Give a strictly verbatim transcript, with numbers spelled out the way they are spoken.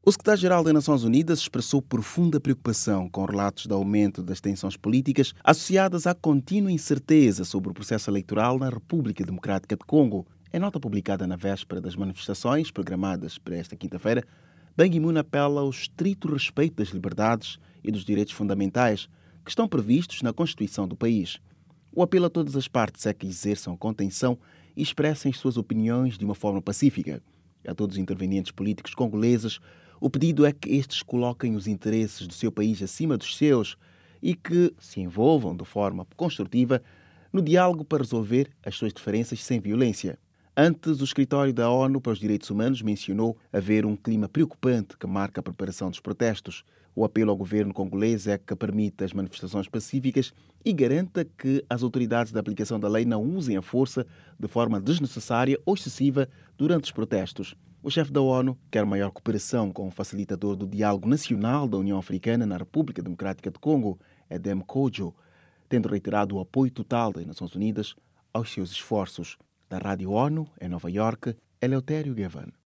O secretário-geral das Nações Unidas expressou profunda preocupação com relatos de aumento das tensões políticas associadas à contínua incerteza sobre o processo eleitoral na República Democrática de Congo. Em nota publicada na véspera das manifestações programadas para esta quinta-feira, Ban Ki-moon apela ao estrito respeito das liberdades e dos direitos fundamentais que estão previstos na Constituição do país. O apelo a todas as partes é que exerçam contenção e expressem as suas opiniões de uma forma pacífica. A todos os intervenientes políticos congoleses, o pedido é que estes coloquem os interesses do seu país acima dos seus e que se envolvam de forma construtiva no diálogo para resolver as suas diferenças sem violência. Antes, o Escritório da ONU para os Direitos Humanos mencionou haver um clima preocupante que marca a preparação dos protestos. O apelo ao governo congolês é que permita as manifestações pacíficas e garanta que as autoridades da aplicação da lei não usem a força de forma desnecessária ou excessiva durante os protestos. O chefe da ONU quer maior cooperação com o facilitador do Diálogo Nacional da União Africana na República Democrática de Congo, Edem Kojo, tendo reiterado o apoio total das Nações Unidas aos seus esforços. Da Rádio ONU, em Nova Iorque, Eleutério Gavan.